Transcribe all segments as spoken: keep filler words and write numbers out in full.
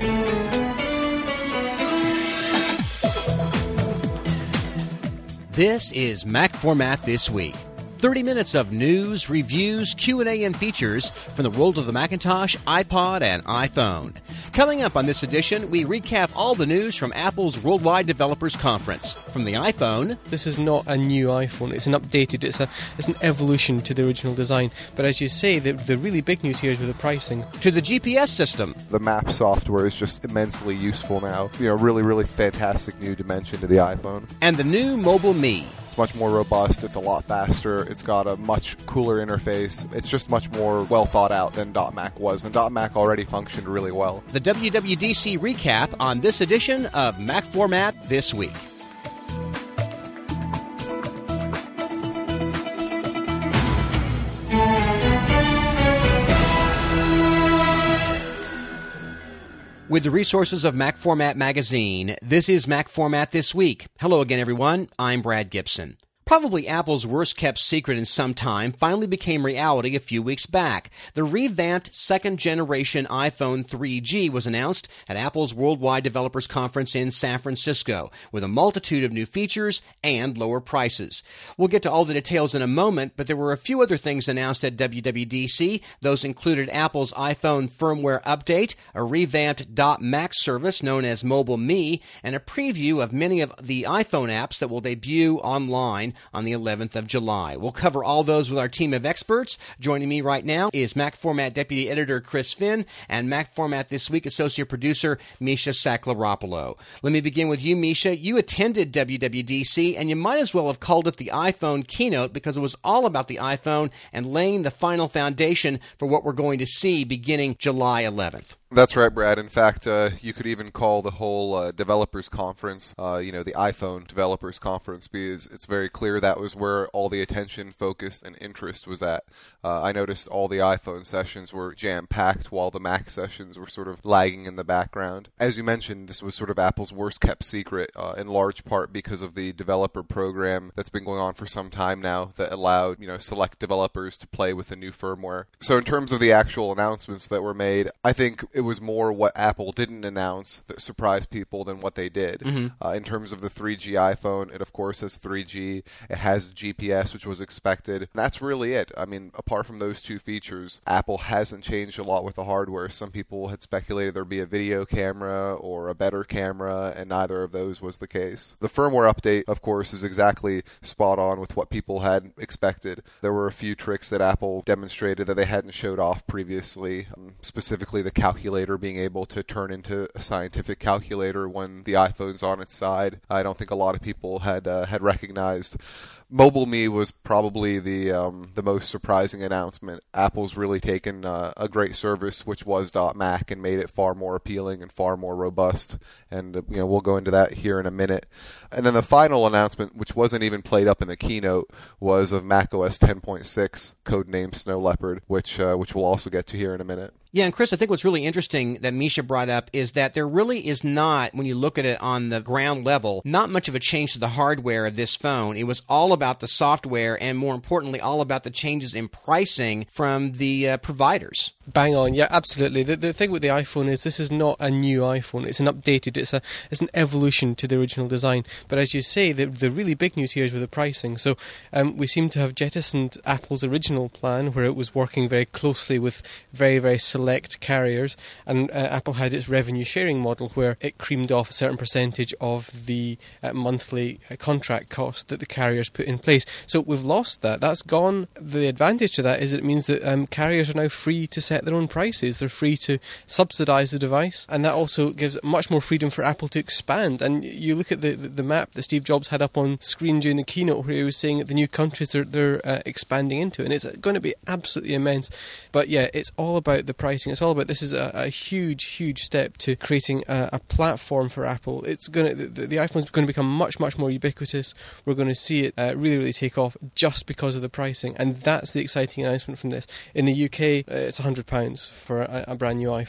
This is Mac Format This Week. thirty minutes of news, reviews, Q and A, and features from the world of the Macintosh, iPod, and iPhone. Coming up on this edition, we recap all the news from Apple's Worldwide Developers Conference. From the iPhone... This is not a new iPhone. It's an updated, it's a it's an evolution to the original design. But as you say, the, the really big news here is with the pricing. To the G P S system. The map software is just immensely useful now. You know, really, really fantastic new dimension to the iPhone. And the new Mobile Me. It's much more robust, it's a lot faster, it's got a much cooler interface, it's just much more well thought out than .Mac was, and .Mac already functioned really well. The W W D C recap on this edition of Mac Format This Week. With the resources of Mac Format Magazine, this is Mac Format This Week. Hello again, everyone. I'm Brad Gibson. Probably Apple's worst-kept secret in some time finally became reality a few weeks back. The revamped second-generation iPhone three G was announced at Apple's Worldwide Developers Conference in San Francisco, with a multitude of new features and lower prices. We'll get to all the details in a moment, but there were a few other things announced at W W D C. Those included Apple's iPhone firmware update, a revamped .Mac service known as Mobile Me, and a preview of many of the iPhone apps that will debut online on the eleventh of July. We'll cover all those with our team of experts. Joining me right now is Mac Format Deputy Editor Chris Finn and Mac Format This Week Associate Producer Misha Saklaropoulos. Let me begin with you, Misha. You attended W W D C, and you might as well have called it the iPhone keynote because it was all about the iPhone and laying the final foundation for what we're going to see beginning July eleventh. That's right, Brad. In fact, uh, you could even call the whole uh, developers conference, uh, you know, the iPhone developers conference, because it's very clear that was where all the attention, focus, and interest was at. Uh, I noticed all the iPhone sessions were jam-packed while the Mac sessions were sort of lagging in the background. As you mentioned, this was sort of Apple's worst-kept secret, uh, in large part because of the developer program that's been going on for some time now that allowed, you know, select developers to play with the new firmware. So in terms of the actual announcements that were made, I think it was more what Apple didn't announce that surprised people than what they did. Mm-hmm. Uh, in terms of the three G iPhone, it of course has three G. It has G P S, which was expected. And that's really it. I mean, apart from those two features, Apple hasn't changed a lot with the hardware. Some people had speculated there'd be a video camera or a better camera, and neither of those was the case. The firmware update, of course, is exactly spot on with what people had expected. There were a few tricks that Apple demonstrated that they hadn't showed off previously, um, specifically the calculator being able to turn into a scientific calculator when the iPhone's on its side. I don't think a lot of people had uh, had recognized. Mobile Me was probably the um, the most surprising announcement. Apple's really taken uh, a great service, which was .Mac, and made it far more appealing and far more robust. And uh, you know, we'll go into that here in a minute. And then the final announcement, which wasn't even played up in the keynote, was of macOS ten point six, codenamed Snow Leopard, which uh, which we'll also get to here in a minute. Yeah, and Chris, I think what's really interesting that Misha brought up is that there really is not, when you look at it on the ground level, not much of a change to the hardware of this phone. It was all about the software and, more importantly, all about the changes in pricing from the uh, providers. Bang on, yeah, absolutely. The, the thing with the iPhone is this is not a new iPhone. It's an updated, it's a it's an evolution to the original design. But as you say, the, the really big news here is with the pricing. So um, we seem to have jettisoned Apple's original plan, where it was working very closely with very, very select carriers, and uh, Apple had its revenue sharing model where it creamed off a certain percentage of the uh, monthly uh, contract cost that the carriers put in place. So we've lost that. That's gone. The advantage to that is it means that um, carriers are now free to set their own prices. They're free to subsidize the device, and that also gives much more freedom for Apple to expand. And you look at the, the, the map that Steve Jobs had up on screen during the keynote, where he was saying that the new countries they're, they're uh, expanding into, and it's going to be absolutely immense. But yeah, it's all about the pricing. It's all about, this is a, a huge, huge step to creating a, a platform for Apple. It's going to, the, the iPhone's going to become much, much more ubiquitous. We're going to see it uh, really, really take off just because of the pricing, and that's the exciting announcement from this. In the U K, uh, it's one hundred pounds for a, a brand new iPhone.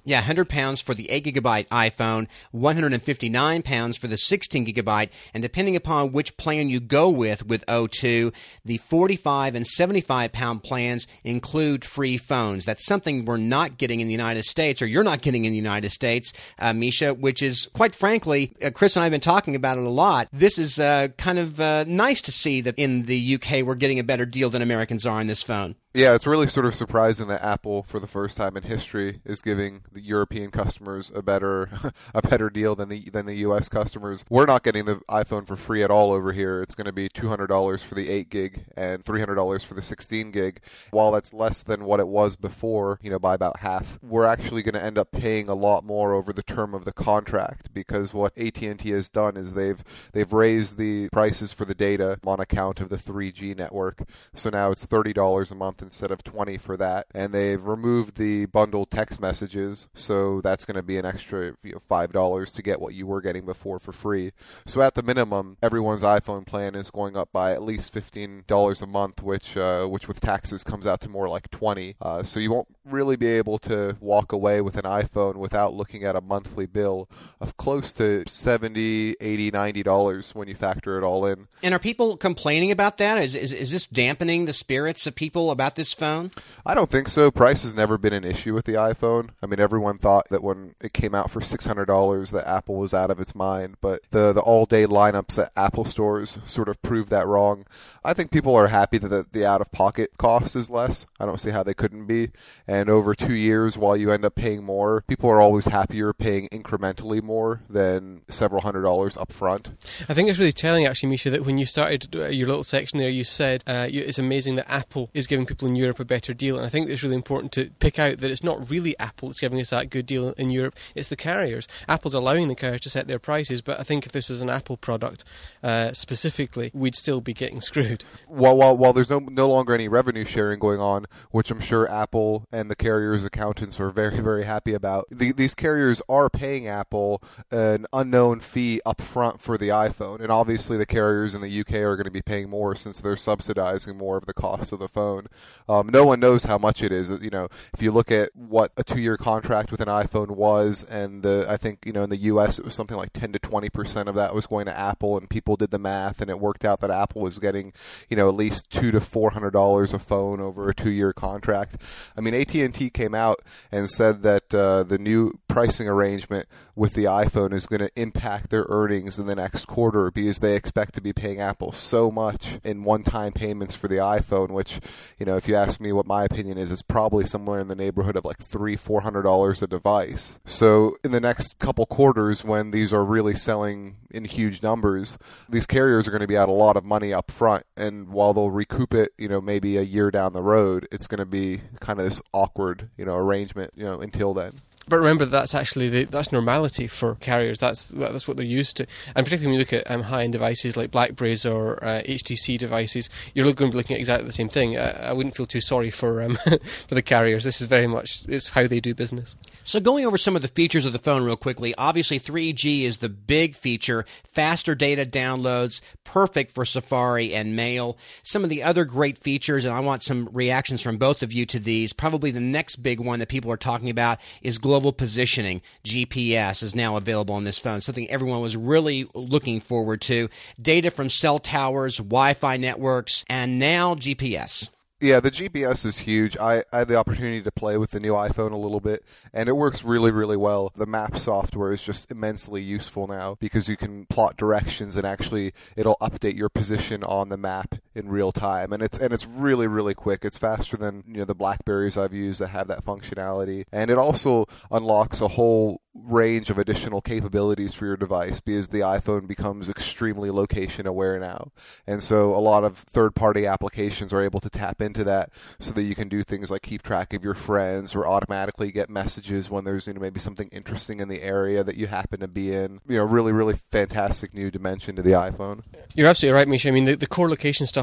Yeah, one hundred pounds for the eight gigabyte iPhone, one hundred fifty-nine pounds for the sixteen gigabyte, and depending upon which plan you go with with O two, the forty-five and seventy-five pound plans include free phones. That's something we're not getting in the United States, or you're not getting in the United States, uh, Misha, which is, quite frankly, uh, Chris and I have been talking about it a lot. This is uh, kind of uh, nice to see that in the U K we're getting a better deal than Americans are on this phone. Yeah, it's really sort of surprising that Apple, for the first time in history, is giving the European customers a better a better deal than the than the U S customers. We're not getting the iPhone for free at all over here. It's going to be two hundred dollars for the eight gig and three hundred dollars for the sixteen gig. While that's less than what it was before, you know, by about half, we're actually going to end up paying a lot more over the term of the contract, because what A T and T has done is they've they've raised the prices for the data on account of the three G network. So now it's thirty dollars a month instead of twenty for that, and they've removed the bundled text messages, so that's going to be an extra, you know, five dollars to get what you were getting before for free. So at the minimum, everyone's iPhone plan is going up by at least fifteen dollars a month, which uh, which with taxes comes out to more like twenty dollars. Uh, so you won't really be able to walk away with an iPhone without looking at a monthly bill of close to seventy dollars, eighty dollars, ninety dollars when you factor it all in. And are people complaining about that? Is, is, is this dampening the spirits of people about this phone? I don't think so. Price has never been an issue with the iPhone. I mean, everyone thought that when it came out for six hundred dollars that Apple was out of its mind, but the, the all-day lineups at Apple stores sort of proved that wrong. I think people are happy that the, the out-of-pocket cost is less. I don't see how they couldn't be. And over two years, while you end up paying more, people are always happier paying incrementally more than several hundred dollars up front. I think it's really telling, actually, Misha, that when you started your little section there, you said uh, it's amazing that Apple is giving people in Europe a better deal, and I think it's really important to pick out that it's not really Apple that's giving us that good deal in Europe, it's the carriers. Apple's allowing the carriers to set their prices, but I think if this was an Apple product uh, specifically, we'd still be getting screwed. While, while, while there's no, no longer any revenue sharing going on, which I'm sure Apple and the carriers' accountants are very, very happy about, the, these carriers are paying Apple an unknown fee up front for the iPhone, and obviously the carriers in the U K are going to be paying more since they're subsidizing more of the cost of the phone. Um, no one knows how much it is. You know, if you look at what a two-year contract with an iPhone was, and the, I think, you know, in the U S it was something like ten to twenty percent of that was going to Apple, and people did the math, and it worked out that Apple was getting, you know, at least two to four hundred dollars a phone over a two-year contract. I mean, A T and T came out and said that uh, the new pricing arrangement with the iPhone is going to impact their earnings in the next quarter, because they expect to be paying Apple so much in one-time payments for the iPhone, which, you know, if you ask me what my opinion is, it's probably somewhere in the neighborhood of like three, four hundred dollars a device. So in the next couple quarters, when these are really selling in huge numbers, these carriers are going to be out a lot of money up front, and while they'll recoup it, you know, maybe a year down the road, it's going to be kind of this awkward, you know, arrangement, you know, until then. But remember, that's actually the, that's normality for carriers. That's that's what they're used to. And particularly when you look at um, high-end devices like BlackBerries or uh, H T C devices, you're going to be looking at exactly the same thing. Uh, I wouldn't feel too sorry for um, for the carriers. This is very much it's how they do business. So going over some of the features of the phone real quickly, obviously three G is the big feature, faster data downloads, perfect for Safari and Mail. Some of the other great features, and I want some reactions from both of you to these, probably the next big one that people are talking about is global positioning. G P S is now available on this phone, something everyone was really looking forward to. Data from cell towers, Wi-Fi networks, and now G P S. Yeah, the G P S is huge. I, I had the opportunity to play with the new iPhone a little bit, and it works really, really well. The map software is just immensely useful now because you can plot directions and actually it'll update your position on the map in real time. And it's and it's really, really quick. It's faster than, you know, the BlackBerries I've used that have that functionality. And it also unlocks a whole range of additional capabilities for your device because the iPhone becomes extremely location aware now. And so a lot of third-party applications are able to tap into that so that you can do things like keep track of your friends or automatically get messages when there's, you know, maybe something interesting in the area that you happen to be in. You know, really, really fantastic new dimension to the iPhone. You're absolutely right, Misha. I mean, the, the core location stuff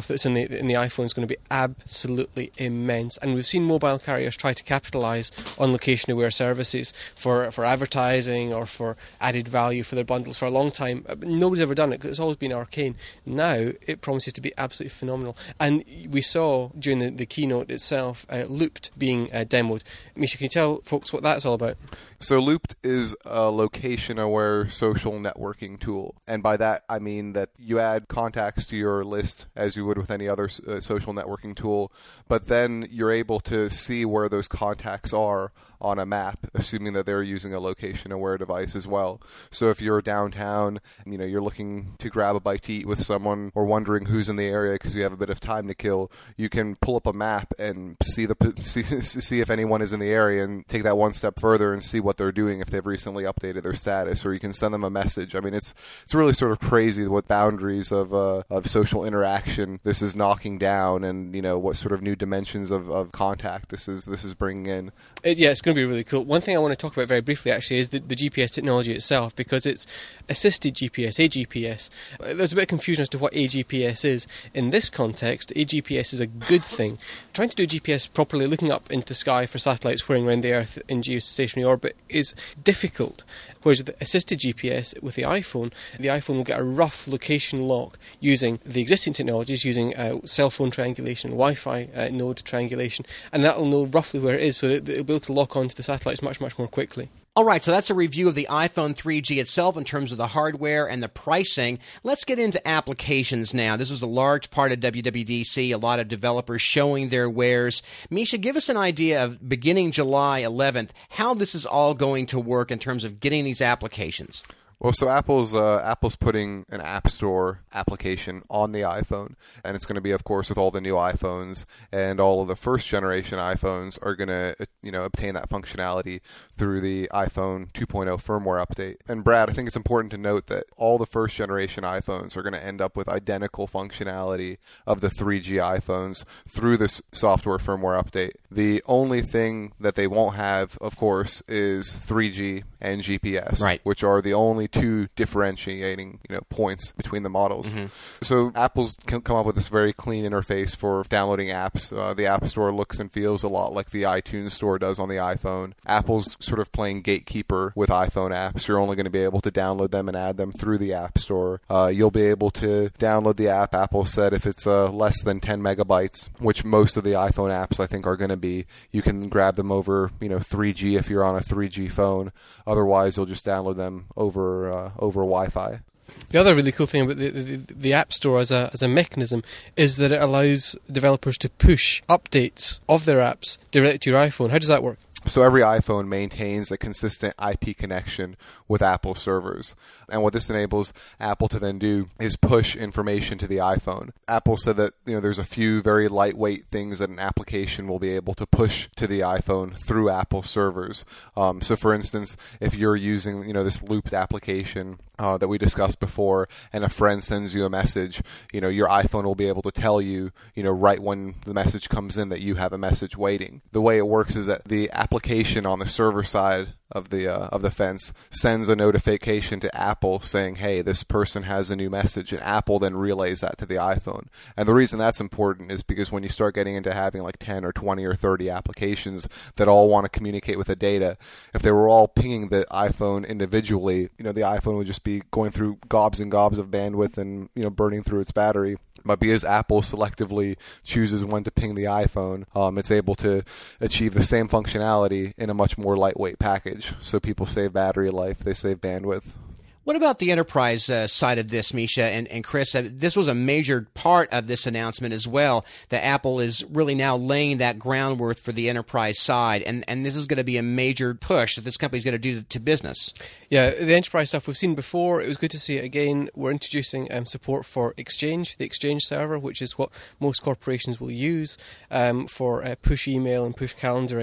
stuff that's in the in the iPhone is going to be absolutely immense. And we've seen mobile carriers try to capitalise on location-aware services for, for advertising or for added value for their bundles for a long time. Nobody's ever done it because it's always been arcane. Now it promises to be absolutely phenomenal. And we saw during the, the keynote itself uh, Looped being uh, demoed. Misha, can you tell folks what that's all about? So Looped is a location-aware social networking tool. And by that, I mean that you add contacts to your list as you would with any other uh, social networking tool, but then you're able to see where those contacts are on a map, assuming that they're using a location-aware device as well. So if you're downtown, you know, you're looking to grab a bite to eat with someone or wondering who's in the area because you have a bit of time to kill, you can pull up a map and see the see, see if anyone is in the area and take that one step further and see what they're doing if they've recently updated their status, or you can send them a message. I mean, it's it's really sort of crazy what boundaries of uh, of social interaction this is knocking down, and you know what sort of new dimensions of, of contact this is this is bringing in. It, yeah, it's going to be really cool. One thing I want to talk about very briefly actually is the, the G P S technology itself, because it's assisted G P S, A G P S. There's a bit of confusion as to what A G P S is. In this context, A G P S is a good thing. Trying to do G P S properly, looking up into the sky for satellites whirring around the Earth in geostationary orbit, is difficult. Whereas with assisted G P S with the iPhone, the iPhone will get a rough location lock using the existing technologies, using uh, cell phone triangulation, Wi-Fi uh, node triangulation, and that will know roughly where it is, so that it'll be able to lock onto the satellites much, much more quickly. All right, so that's a review of the iPhone three G itself in terms of the hardware and the pricing. Let's get into applications now. This was a large part of W W D C, a lot of developers showing their wares. Misha, give us an idea of beginning July eleventh, how this is all going to work in terms of getting these applications. Well, so Apple's uh, Apple's putting an App Store application on the iPhone, and it's going to be, of course, with all the new iPhones, and all of the first generation iPhones are going to, you know, obtain that functionality through the iPhone two point oh firmware update. And Brad, I think it's important to note that all the first generation iPhones are going to end up with identical functionality of the three G iPhones through this software firmware update. The only thing that they won't have, of course, is three G and G P S, right, which are the only two differentiating, you know, points between the models. Mm-hmm. So Apple's come up with this very clean interface for downloading apps. Uh, the App Store looks and feels a lot like the iTunes Store does on the iPhone. Apple's sort of playing gatekeeper with iPhone apps. You're only going to be able to download them and add them through the App Store. Uh, you'll be able to download the app, Apple said, if it's uh, less than ten megabytes, which most of the iPhone apps I think are going to be. You can grab them over, you know, three G if you're on a three G phone. Otherwise, you'll just download them over uh, over Wi-Fi. The other really cool thing about the, the, the App Store as a as a mechanism is that it allows developers to push updates of their apps directly to your iPhone. How does that work? So every iPhone maintains a consistent I P connection with Apple servers. And what this enables Apple to then do is push information to the iPhone. Apple said that, you know, there's a few very lightweight things that an application will be able to push to the iPhone through Apple servers. Um, so for instance, if you're using, you know, this Looped application uh, that we discussed before, and a friend sends you a message, you know, your iPhone will be able to tell you, you know, right when the message comes in that you have a message waiting. The way it works is that the application on the server side of the uh, of the fence sends a notification to Apple saying, hey, this person has a new message, and Apple then relays that to the iPhone. And the reason that's important is because when you start getting into having like ten or twenty or thirty applications that all want to communicate with the data, if they were all pinging the iPhone individually, you know, the iPhone would just be going through gobs and gobs of bandwidth and, you know, burning through its battery. But because Apple selectively chooses when to ping the iPhone, um, it's able to achieve the same functionality in a much more lightweight package. So people save battery life, they save bandwidth. What about the enterprise uh, side of this, Misha and, and Chris? Uh, this was a major part of this announcement as well, that Apple is really now laying that groundwork for the enterprise side, and, and this is going to be a major push that this company is going to do to, to business. Yeah, the enterprise stuff we've seen before. It was good to see it again. We're introducing um, support for Exchange, the Exchange server, which is what most corporations will use um, for uh, push email and push calendaring.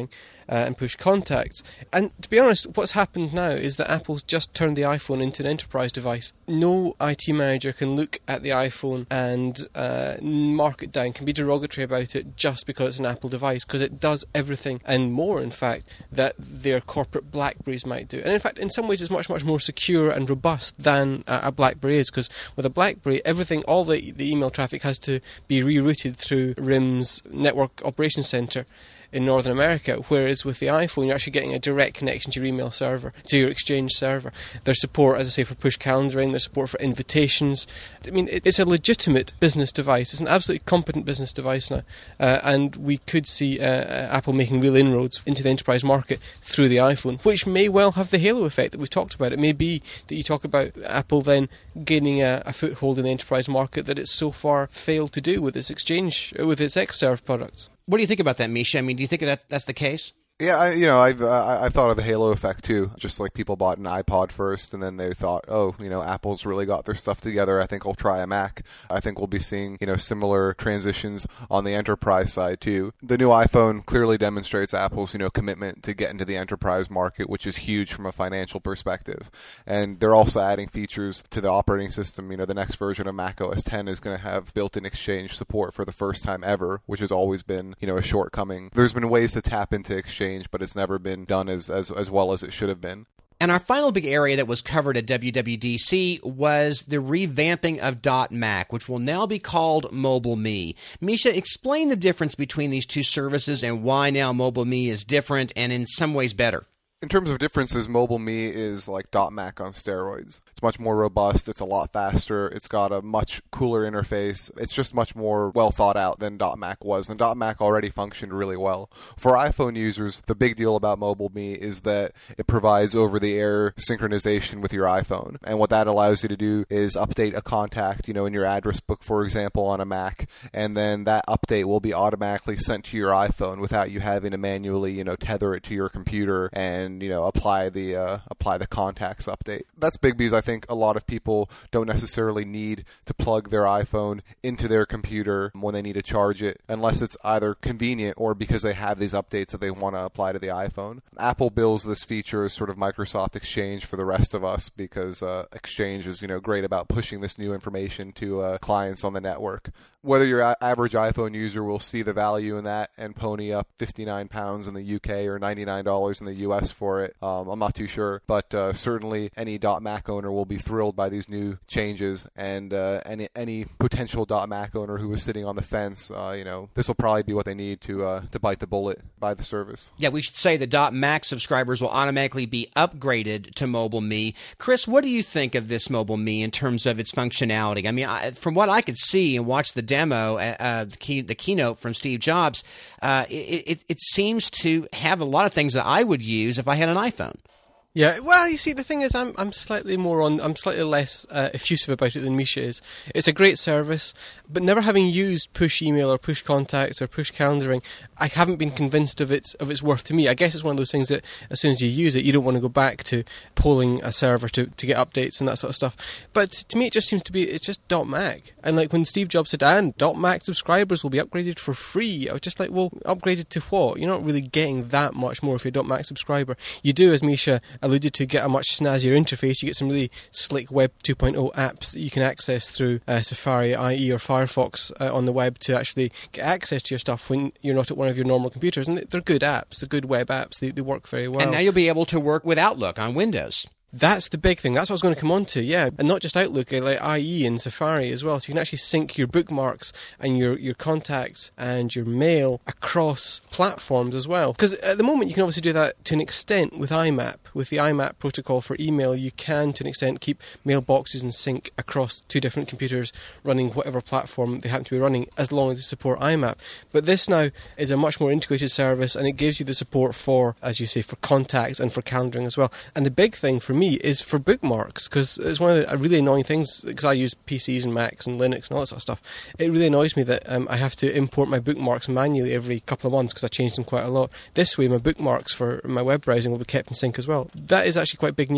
uh, and push contacts. And to be honest, what's happened now is that Apple's just turned the iPhone into an enterprise device. No I T manager can look at the iPhone and uh, mark it down, can be derogatory about it just because it's an Apple device, because it does everything and more, in fact, that their corporate BlackBerries might do. And in fact, in some ways, it's much, much more secure and robust than a, a BlackBerry is, because with a BlackBerry, everything, all the, the email traffic has to be rerouted through R I M's Network Operations Center in Northern America, whereas with the iPhone you're actually getting a direct connection to your email server, to your Exchange server. There's support, as I say, for push calendaring, there's support for invitations. I mean, it's a legitimate business device. It's an absolutely competent business device now, uh, and we could see uh, Apple making real inroads into the enterprise market through the iPhone, which may well have the halo effect that we've talked about. It may be that you talk about Apple then gaining a, a foothold in the enterprise market that it's so far failed to do with its Exchange, with its Xserve products. What do you think about that, Misha? I mean, do you think that that's the case? Yeah, I, you know, I've uh, I've thought of the halo effect too. Just like people bought an iPod first, and then they thought, oh, you know, Apple's really got their stuff together. I think I'll try a Mac. I think we'll be seeing, you know, similar transitions on the enterprise side too. The new iPhone clearly demonstrates Apple's, you know, commitment to get into the enterprise market, which is huge from a financial perspective. And they're also adding features to the operating system. You know, the next version of Mac O S ten is going to have built-in Exchange support for the first time ever, which has always been, you know, a shortcoming. There's been ways to tap into Exchange, but it's never been done as, as as well as it should have been. And our final big area that was covered at W W D C was the revamping of .Mac, which will now be called MobileMe. Misha, explain the difference between these two services and why now MobileMe is different and in some ways better. In terms of differences, MobileMe is like .Mac on steroids. It's much more robust, it's a lot faster, it's got a much cooler interface, it's just much more well thought out than .Mac was, and .Mac already functioned really well. For iPhone users, the big deal about MobileMe is that it provides over-the-air synchronization with your iPhone, and what that allows you to do is update a contact, you know, in your address book, for example, on a Mac, and then that update will be automatically sent to your iPhone without you having to manually, you know, tether it to your computer and And, you know, apply the uh, apply the contacts update. That's big because I think a lot of people don't necessarily need to plug their iPhone into their computer when they need to charge it, unless it's either convenient or because they have these updates that they want to apply to the iPhone. Apple bills this feature as sort of Microsoft Exchange for the rest of us because uh, Exchange is, you know, great about pushing this new information to uh, clients on the network. Whether your a- average iPhone user will see the value in that and pony up fifty-nine pounds in the U K or ninety-nine dollars in the U S for it, um, I'm not too sure. But uh, certainly any .Mac owner will be thrilled by these new changes, and uh, any any potential .Mac owner who was sitting on the fence, uh, you know, this will probably be what they need to uh, to bite the bullet, buy the service. Yeah, we should say the .Mac subscribers will automatically be upgraded to MobileMe. Chris, what do you think of this MobileMe in terms of its functionality? I mean, I, from what I could see and watch the demo, uh, the, key, the keynote from Steve Jobs, uh, it, it, it seems to have a lot of things that I would use if I had an iPhone. Yeah, well, you see, the thing is, I'm I'm slightly more on, I'm slightly less uh, effusive about it than Misha is. It's a great service, but never having used push email or push contacts or push calendaring, I haven't been convinced of its of its worth to me. I guess it's one of those things that as soon as you use it, you don't want to go back to polling a server to, to get updates and that sort of stuff. But to me, it just seems to be, it's just .Mac. And like when Steve Jobs said, and .Mac subscribers will be upgraded for free, I was just like, well, upgraded to what? You're not really getting that much more if you're a .Mac subscriber. You do, as Misha alluded to, get a much snazzier interface. You get some really slick Web two point oh apps that you can access through uh, Safari, I E, or Firefox uh, on the web to actually get access to your stuff when you're not at one of your normal computers. And they're good apps. They're good web apps. They, they work very well. And now you'll be able to work with Outlook on Windows. That's the big thing. That's what I was going to come on to, yeah. And not just Outlook, like I E and Safari as well. So you can actually sync your bookmarks and your, your contacts and your mail across platforms as well. Because at the moment you can obviously do that to an extent with I M A P. With the I M A P protocol for email, you can to an extent keep mailboxes in sync across two different computers running whatever platform they happen to be running, as long as they support I M A P. But this now is a much more integrated service, and it gives you the support for, as you say, for contacts and for calendaring as well. And the big thing for me is for bookmarks, because it's one of the really annoying things, because I use P Cs and Macs and Linux and all that sort of stuff. It really annoys me that um, I have to import my bookmarks manually every couple of months because I change them quite a lot. This way my bookmarks for my web browsing will be kept in sync as well. That is actually quite big news.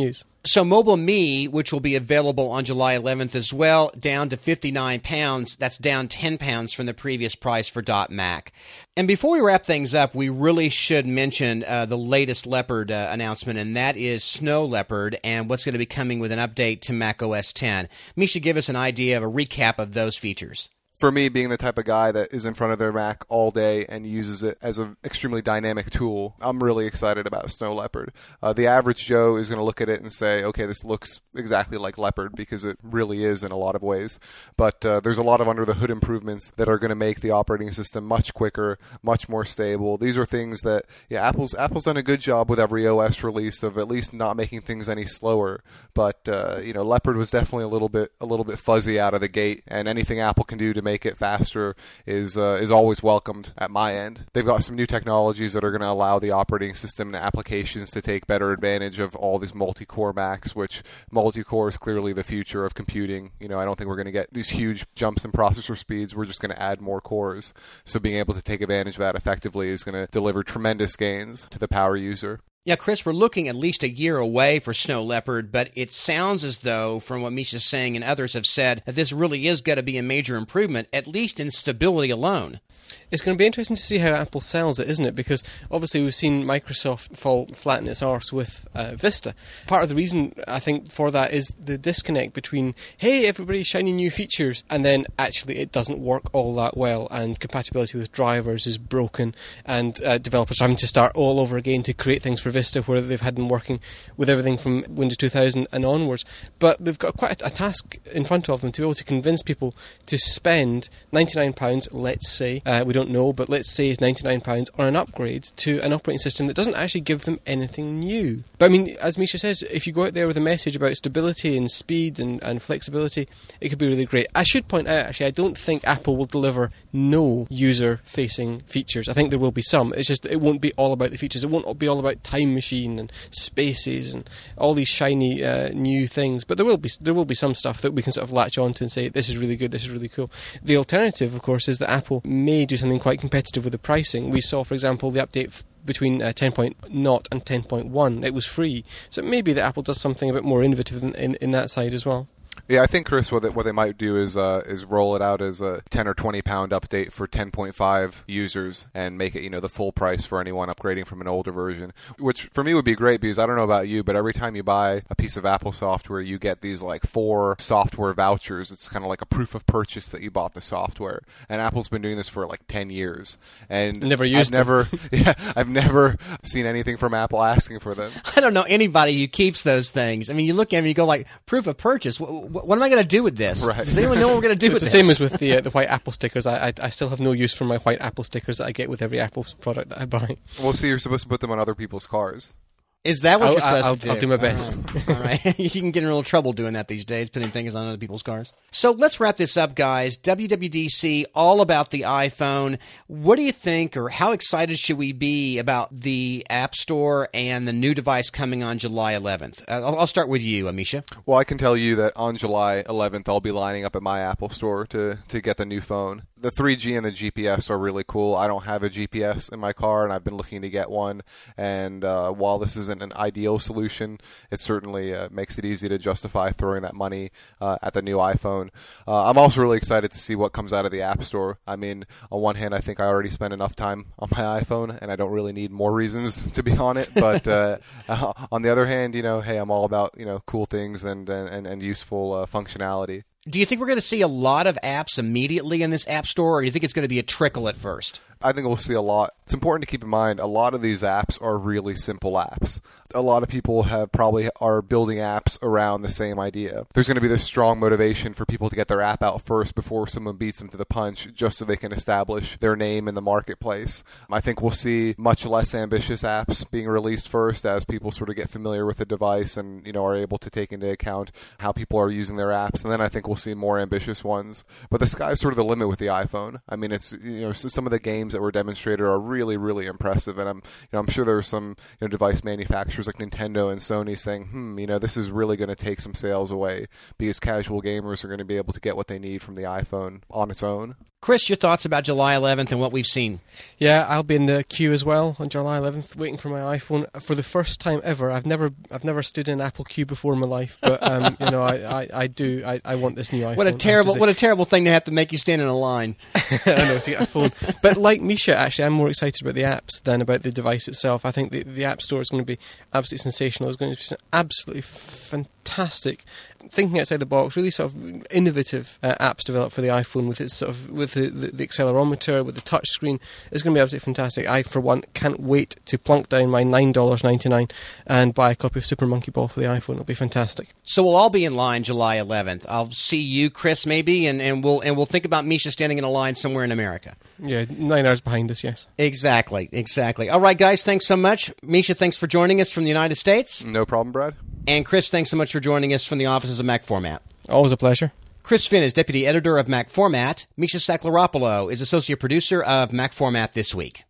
So Mobile Me, which will be available on July eleventh as well, down to fifty-nine pounds. That's down ten pounds from the previous price for Dot Mac. And before we wrap things up, we really should mention uh, the latest Leopard uh, announcement, and that is Snow Leopard and what's going to be coming with an update to Mac O S ten. Misha, give us an idea of a recap of those features. For me, being the type of guy that is in front of their Mac all day and uses it as an extremely dynamic tool, I'm really excited about Snow Leopard. Uh, the average Joe is going to look at it and say, okay, this looks exactly like Leopard, because it really is in a lot of ways. But uh, there's a lot of under-the-hood improvements that are going to make the operating system much quicker, much more stable. These are things that, yeah, Apple's Apple's done a good job with every O S release of at least not making things any slower. But uh, you know, Leopard was definitely a little bit a little bit fuzzy out of the gate, and anything Apple can do to make make it faster is uh, is always welcomed at my end. They've got some new technologies that are going to allow the operating system and applications to take better advantage of all these multi-core Macs, which multi-core is clearly the future of computing. You know, I don't think we're going to get these huge jumps in processor speeds. We're just going to add more cores. So being able to take advantage of that effectively is going to deliver tremendous gains to the power user. Yeah, Chris, we're looking at least a year away for Snow Leopard, but it sounds as though, from what Misha's saying and others have said, that this really is going to be a major improvement, at least in stability alone. It's going to be interesting to see how Apple sells it, isn't it? Because obviously we've seen Microsoft fall flat in its arse with uh, Vista. Part of the reason, I think, for that is the disconnect between, hey, everybody's shiny new features, and then actually it doesn't work all that well, and compatibility with drivers is broken, and uh, developers are having to start all over again to create things for Vista where they've had them working with everything from Windows two thousand and onwards. But they've got quite a, a task in front of them to be able to convince people to spend ninety-nine pounds, let's say, uh, we don't know, but let's say it's ninety-nine pounds on an upgrade to an operating system that doesn't actually give them anything new. But I mean, as Misha says, if you go out there with a message about stability and speed and, and flexibility, it could be really great. I should point out, actually, I don't think Apple will deliver no user-facing features. I think there will be some. It's just it won't be all about the features. It won't be all about Time Machine and Spaces and all these shiny uh, new things. But there will be there will be some stuff that we can sort of latch on to and say, this is really good, this is really cool. The alternative, of course, is that Apple may do something quite competitive with the pricing. We saw, for example, the update f- between uh, ten point oh and ten point one. It was free. So it may be that Apple does something a bit more innovative in, in, in that side as well. Yeah, I think, Chris, what they, what they might do is uh, is roll it out as a ten or twenty pound update for ten point five users and make it, you know, the full price for anyone upgrading from an older version, which for me would be great because I don't know about you, but every time you buy a piece of Apple software, you get these like four software vouchers. It's kind of like a proof of purchase that you bought the software. And Apple's been doing this for like ten years. And never used I've never, yeah, I've never seen anything from Apple asking for them. I don't know anybody who keeps those things. I mean, you look at them and you go like, proof of purchase? What, what am I going to do with this? Right. Does anyone know what we're going to do it's with the this? same as with the uh, the white Apple stickers. I, I I still have no use for my white Apple stickers that I get with every Apple product that I buy. Well, see, you're supposed to put them on other people's cars. Is that what I'll, you're supposed I'll, to do? I'll do my best. Oh, all right. You can get in real trouble doing that these days, putting things on other people's cars. So let's wrap this up, guys. W W D C, all about the iPhone. What do you think, or how excited should we be about the App Store and the new device coming on July eleventh? Uh, I'll, I'll start with you, Amisha. Well, I can tell you that on July eleventh, I'll be lining up at my Apple Store to, to get the new phone. The three G and the G P S are really cool. I don't have a G P S in my car, and I've been looking to get one. And uh, while this isn't an ideal solution, it certainly uh, makes it easy to justify throwing that money uh, at the new iPhone. Uh, I'm also really excited to see what comes out of the App Store. I mean, on one hand, I think I already spend enough time on my iPhone, and I don't really need more reasons to be on it. But uh, on the other hand, you know, hey, I'm all about, you know, cool things and and, and useful uh, functionality. Do you think we're going to see a lot of apps immediately in this App Store, or do you think it's going to be a trickle at first? I think we'll see a lot. It's important to keep in mind a lot of these apps are really simple apps. A lot of people have probably are building apps around the same idea. There's going to be this strong motivation for people to get their app out first before someone beats them to the punch, just so they can establish their name in the marketplace. I think we'll see much less ambitious apps being released first as people sort of get familiar with the device and, you know, are able to take into account how people are using their apps. And then I think we'll see more ambitious ones. But the sky's sort of the limit with the iPhone. I mean, it's, you know, some of the games that were demonstrated are really, really impressive. And I'm, you know, I'm sure there are some, you know, device manufacturers like Nintendo and Sony saying, hmm, you know, this is really going to take some sales away because casual gamers are going to be able to get what they need from the iPhone on its own. Chris, your thoughts about July eleventh and what we've seen? Yeah, I'll be in the queue as well on July eleventh, waiting for my iPhone for the first time ever. I've never, I've never stood in an Apple queue before in my life, but um, you know, I, I, I do, I, I want this new iPhone. What a terrible, what a terrible thing to have to make you stand in a line. I know, to get a phone. But like Misha, actually, I'm more excited about the apps than about the device itself. I think the the App Store is going to be absolutely sensational. It's going to be some absolutely fantastic, thinking outside the box, really sort of innovative uh, apps developed for the iPhone with its sort of with the, the, the accelerometer, with the touch screen. It's going to be absolutely fantastic. I, for one, can't wait to plunk down my nine dollars ninety-nine and buy a copy of Super Monkey Ball for the iPhone. It'll be fantastic. So we'll all be in line July eleventh. I'll see you, Chris, maybe, and, and we'll and we'll think about Misha standing in a line somewhere in America. Yeah, nine hours behind us, yes. Exactly, exactly. All right, guys, thanks so much. Misha, thanks for joining us from the United States. No problem, Brad. And Chris, thanks so much for joining us from the offices of Mac Format. Always a pleasure. Chris Finn is Deputy Editor of Mac Format. Misha Saklaropoulos is Associate Producer of Mac Format This Week.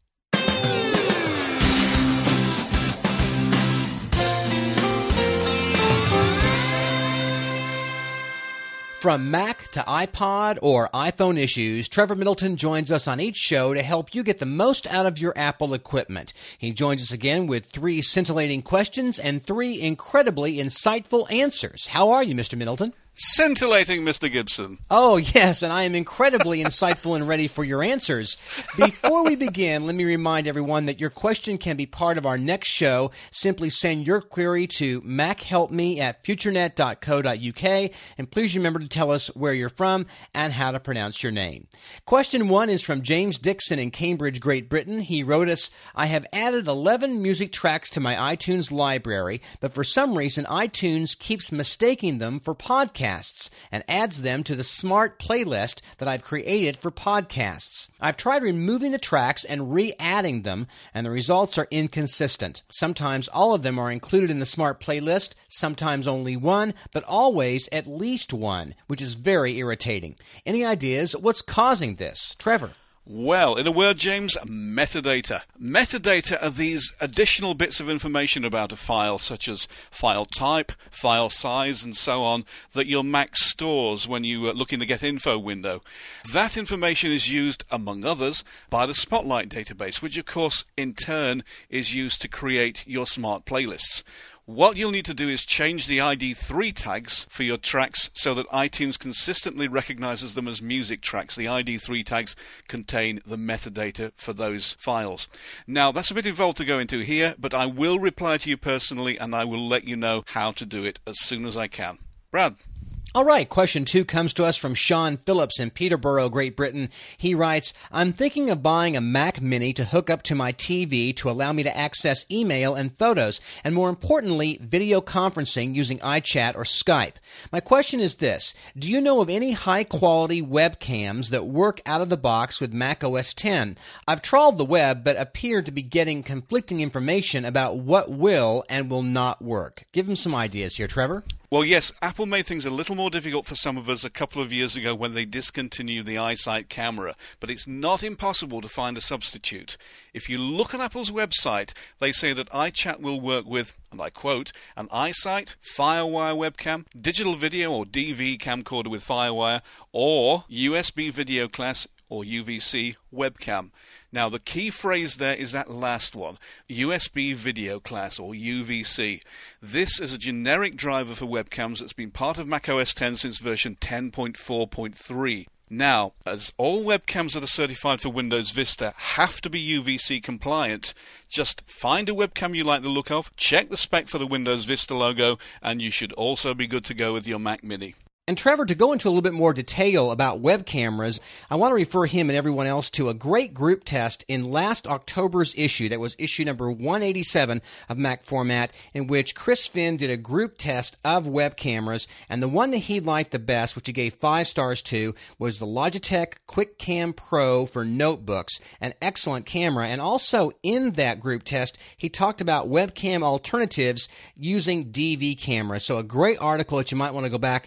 From Mac to iPod or iPhone issues, Trevor Middleton joins us on each show to help you get the most out of your Apple equipment. He joins us again with three scintillating questions and three incredibly insightful answers. How are you, Mister Middleton? Scintillating, Mister Gibson. Oh, yes, and I am incredibly insightful and ready for your answers. Before we begin, let me remind everyone that your question can be part of our next show. Simply send your query to machelpme at futurenet dot co dot uk, and please remember to tell us where you're from and how to pronounce your name. Question one is from James Dixon in Cambridge, Great Britain. He wrote us, I have added eleven music tracks to my iTunes library, but for some reason iTunes keeps mistaking them for podcasts and adds them to the smart playlist that I've created for podcasts. I've tried removing the tracks and re-adding them, and the results are inconsistent. Sometimes all of them are included in the smart playlist, sometimes only one, but always at least one, which is very irritating. Any ideas? What's causing this? Trevor? Well, in a word, James, metadata. Metadata are these additional bits of information about a file, such as file type, file size, and so on, that your Mac stores when you look in the Get Info window. That information is used, among others, by the Spotlight database, which, of course, in turn is used to create your smart playlists. What you'll need to do is change the I D three tags for your tracks so that iTunes consistently recognizes them as music tracks. The I D three tags contain the metadata for those files. Now, that's a bit involved to go into here, but I will reply to you personally and I will let you know how to do it as soon as I can. Brad? All right, question two comes to us from Sean Phillips in Peterborough, Great Britain. He writes, I'm thinking of buying a Mac Mini to hook up to my T V to allow me to access email and photos, and more importantly, video conferencing using iChat or Skype. My question is this, do you know of any high-quality webcams that work out of the box with Mac O S ten? I've trawled the web, but appear to be getting conflicting information about what will and will not work. Give him some ideas here, Trevor. Well, yes, Apple made things a little more difficult for some of us a couple of years ago when they discontinued the iSight camera, but it's not impossible to find a substitute. If you look on Apple's website, they say that iChat will work with, and I quote, an iSight, FireWire webcam, digital video or D V camcorder with FireWire, or U S B video class or U V C webcam. Now, the key phrase there is that last one, U S B video class, or U V C. This is a generic driver for webcams that's been part of Mac O S ten since version ten point four point three. Now, as all webcams that are certified for Windows Vista have to be U V C compliant, just find a webcam you like the look of, check the spec for the Windows Vista logo, and you should also be good to go with your Mac Mini. And Trevor, to go into a little bit more detail about web cameras, I want to refer him and everyone else to a great group test in last October's issue. That was issue number one eighty-seven of Mac Format, in which Chris Finn did a group test of web cameras, and the one that he liked the best, which he gave five stars to, was the Logitech QuickCam Pro for notebooks, an excellent camera. And also in that group test, he talked about webcam alternatives using D V cameras. So a great article that you might want to go back and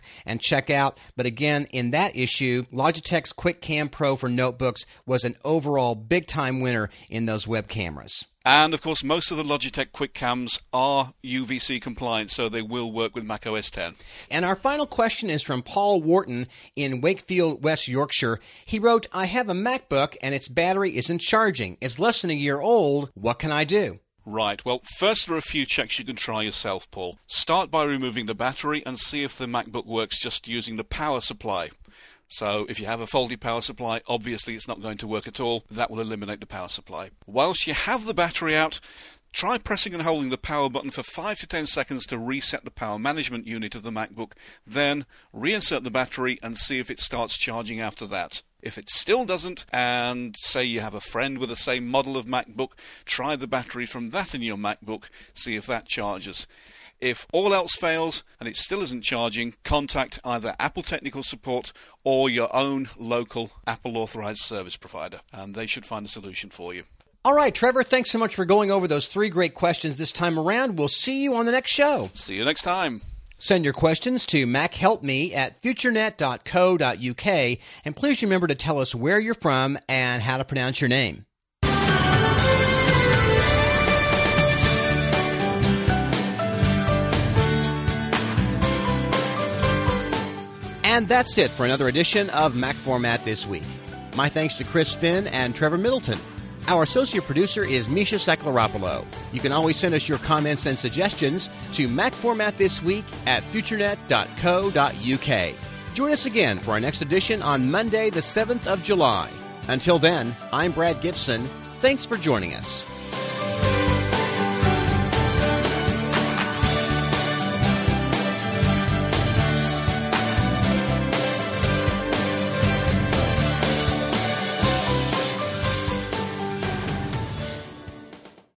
check out. But again, in that issue, Logitech's QuickCam Pro for notebooks was an overall big-time winner in those web cameras. And, of course, most of the Logitech QuickCams are U V C compliant, so they will work with Mac O S ten. And our final question is from Paul Wharton in Wakefield, West Yorkshire. He wrote, I have a MacBook and its battery isn't charging. It's less than a year old. What can I do? Right. Well, first there are a few checks you can try yourself, Paul. Start by removing the battery and see if the MacBook works just using the power supply. So if you have a faulty power supply, obviously it's not going to work at all. That will eliminate the power supply. Whilst you have the battery out, try pressing and holding the power button for five to ten seconds to reset the power management unit of the MacBook. Then reinsert the battery and see if it starts charging after that. If it still doesn't, and say you have a friend with the same model of MacBook, try the battery from that in your MacBook, see if that charges. If all else fails and it still isn't charging, contact either Apple Technical Support or your own local Apple authorized service provider, and they should find a solution for you. All right, Trevor, thanks so much for going over those three great questions this time around. We'll see you on the next show. See you next time. Send your questions to MacHelpMe at futurenet dot co dot uk, and please remember to tell us where you're from and how to pronounce your name. And that's it for another edition of Mac Format This Week. My thanks to Chris Finn and Trevor Middleton. Our associate producer is Misha Saklaropoulos. You can always send us your comments and suggestions to MacFormatThisWeek at futurenet dot co dot uk. Join us again for our next edition on Monday, the seventh of July. Until then, I'm Brad Gibson. Thanks for joining us.